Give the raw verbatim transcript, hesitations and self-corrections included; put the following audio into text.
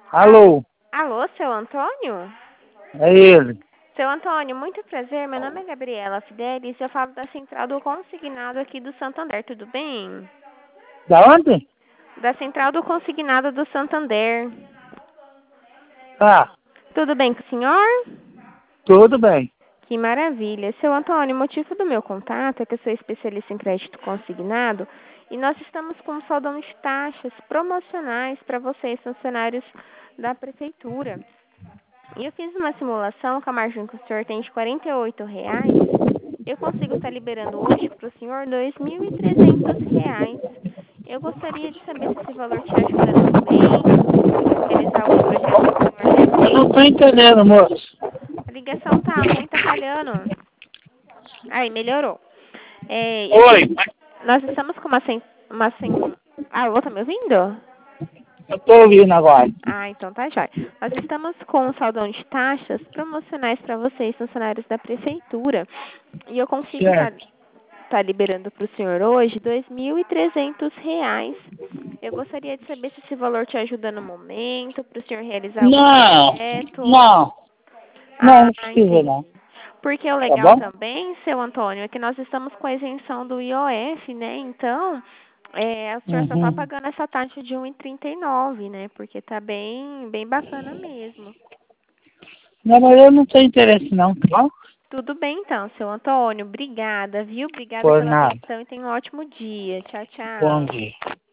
Alô, Alô, seu Antônio? é ele. Seu Antônio, muito prazer. Meu nome é Gabriela Fidelis e eu falo da Central do Consignado aqui do Santander, tudo bem? Da onde? Da Central do Consignado do Santander. Ah, Tudo bem com o senhor? tudo bem. Que maravilha. Seu Antônio, o motivo do meu contato é que eu sou especialista em crédito consignado e nós estamos com um saldão de taxas promocionais para vocês, funcionários da prefeitura. E eu fiz uma simulação com a margem que o senhor tem de quarenta e oito reais. Eu consigo estar liberando hoje para o senhor dois mil e trezentos reais. Eu gostaria de saber se esse valor te ajuda no momento, se você precisa realizar algum projeto que o senhor Eu não tô necessite. entendendo, moço. A ligação tá ruim, tá falhando. Aí, melhorou. É, eu fiz, Oi, nós estamos com uma sem, uma sem... Alô, tá me ouvindo? eu tô ouvindo agora. Ah, então tá jóia. Nós estamos com um saldão de taxas promocionais para vocês, funcionários da prefeitura. E eu consigo estar Certo. tá liberando para o senhor hoje dois mil e trezentos reais. Eu gostaria de saber se esse valor te ajuda no momento, para o senhor realizar algum Não, projeto. não, não, Ah, não precisa não. entendi. Porque o Tá legal bom? também, seu Antônio, é que nós estamos com a isenção do I O F, né? Então, é, o senhor só está Uhum. pagando essa taxa de um e trinta e nove, né? Porque tá bem, bem bacana mesmo. Não, mas eu não tenho interesse não, tá bom? Tudo bem então, seu Antônio. Obrigada, viu? Obrigada Por pela nada. atenção e tenha um ótimo dia. Tchau, Bom tchau. dia.